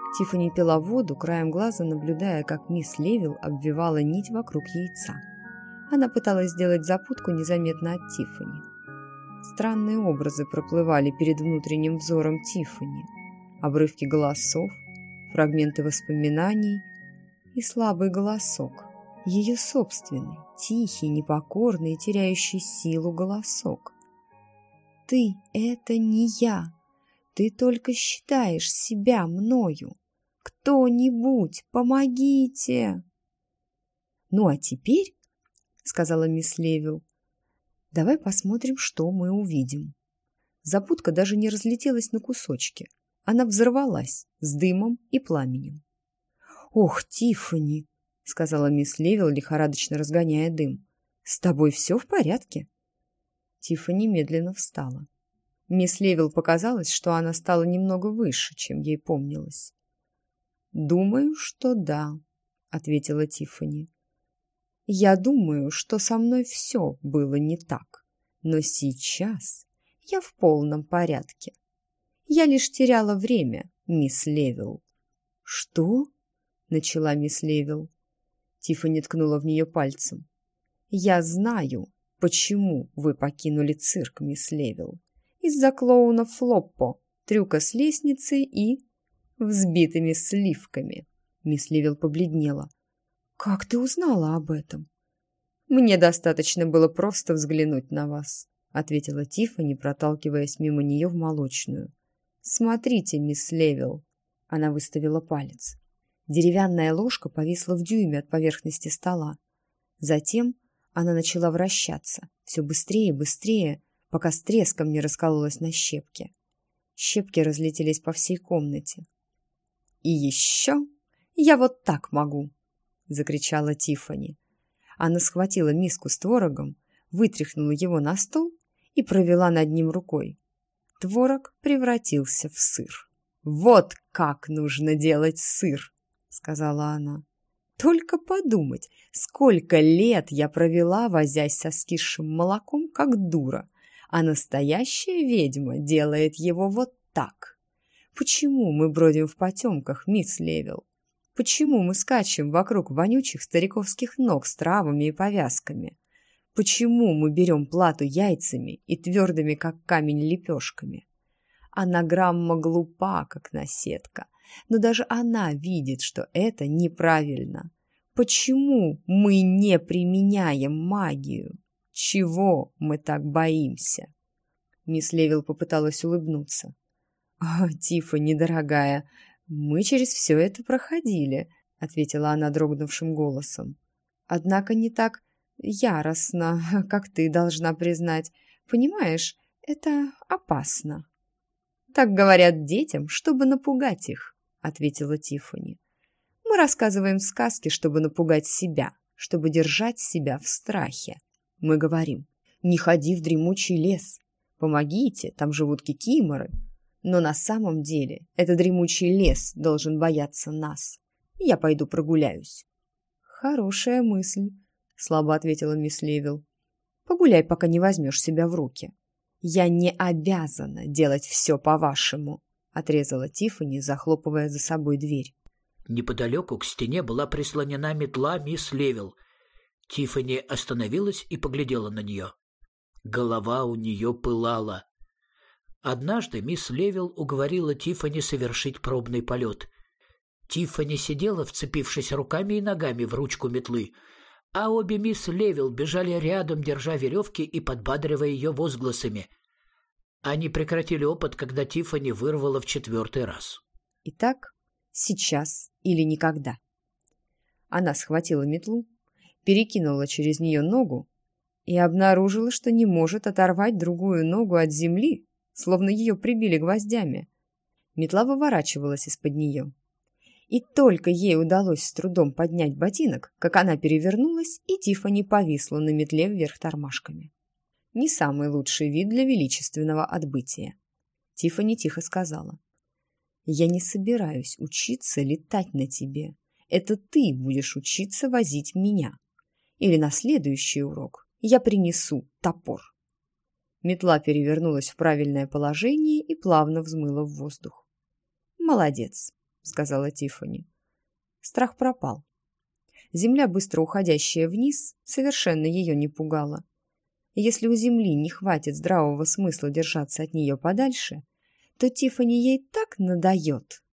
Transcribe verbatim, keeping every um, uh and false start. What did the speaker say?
Тиффани пила воду, краем глаза наблюдая, как мисс Левил обвивала нить вокруг яйца. Она пыталась сделать запутку незаметно от Тиффани. Странные образы проплывали перед внутренним взором Тиффани. Обрывки голосов, фрагменты воспоминаний и слабый голосок. Ее собственный, тихий, непокорный, теряющий силу голосок. «Ты — это не я. Ты только считаешь себя мною. Кто-нибудь, помогите!» «Ну а теперь, — сказала мисс Левил, — давай посмотрим, что мы увидим». Запутка даже не разлетелась на кусочки. Она взорвалась с дымом и пламенем. «Ох, Тиффани, — сказала мисс Левил, лихорадочно разгоняя дым, — с тобой все в порядке?» Тиффани медленно встала. Мисс Левил показалось, что она стала немного выше, чем ей помнилось. «Думаю, что да», — ответила Тиффани. «Я думаю, что со мной все было не так, но сейчас я в полном порядке. Я лишь теряла время, мисс Левил». «Что?» — начала мисс Левил. Тиффани ткнула в нее пальцем. «Я знаю, почему вы покинули цирк, мисс Левил. Из-за клоуна Флоппо, трюка с лестницей и взбитыми сливками». Мисс Левил побледнела. «Как ты узнала об этом?» «Мне достаточно было просто взглянуть на вас», — ответила Тиффани, проталкиваясь мимо нее в молочную. «Смотрите, мисс Левил». Она выставила палец. Деревянная ложка повисла в дюйме от поверхности стола. Затем она начала вращаться, все быстрее и быстрее, пока с треском не раскололась на щепки. Щепки разлетелись по всей комнате. «И еще я вот так могу!» — закричала Тиффани. Она схватила миску с творогом, вытряхнула его на стол и провела над ним рукой. Творог превратился в сыр. «Вот как нужно делать сыр!» — сказала она. «Только подумать, сколько лет я провела, возясь со скисшим молоком, как дура, а настоящая ведьма делает его вот так. Почему мы бродим в потемках, мисс Левил? Почему мы скачем вокруг вонючих стариковских ног с травами и повязками? Почему мы берем плату яйцами и твердыми, как камень, лепешками? Анаграмма глупа, как наседка, но даже она видит, что это неправильно. Почему мы не применяем магию? Чего мы так боимся?» Мисс Левил попыталась улыбнуться. «О, Тиффани, дорогая, мы через все это проходили», — ответила она дрогнувшим голосом. «Однако не так яростно, как ты должна признать. Понимаешь, это опасно». «Так говорят детям, чтобы напугать их», — ответила Тиффани. «Мы рассказываем сказки, чтобы напугать себя, чтобы держать себя в страхе. Мы говорим: не ходи в дремучий лес, помогите, там живут кикиморы. Но на самом деле этот дремучий лес должен бояться нас. Я пойду прогуляюсь». «Хорошая мысль», — слабо ответила мисс Левил. «Погуляй, пока не возьмешь себя в руки». «Я не обязана делать все по-вашему», — отрезала Тиффани, захлопывая за собой дверь. Неподалеку к стене была прислонена метла мисс Левил. Тиффани остановилась и поглядела на нее. Голова у нее пылала. Однажды мисс Левил уговорила Тиффани совершить пробный полет. Тиффани сидела, вцепившись руками и ногами в ручку метлы, а обе мисс Левил бежали рядом, держа веревки и подбадривая ее возгласами. Они прекратили опыт, когда Тиффани вырвала в четвертый раз. «Итак, сейчас или никогда». Она схватила метлу, перекинула через нее ногу и обнаружила, что не может оторвать другую ногу от земли, словно ее прибили гвоздями. Метла выворачивалась из-под нее. И только ей удалось с трудом поднять ботинок, как она перевернулась, и Тиффани повисла на метле вверх тормашками. Не самый лучший вид для величественного отбытия. Тиффани тихо сказала: «Я не собираюсь учиться летать на тебе. Это ты будешь учиться возить меня. Или на следующий урок я принесу топор». Метла перевернулась в правильное положение и плавно взмыла в воздух. «Молодец», — сказала Тиффани. Страх пропал. Земля, быстро уходящая вниз, совершенно ее не пугала. И если у Земли не хватит здравого смысла держаться от нее подальше, то Тиффани ей так надоет,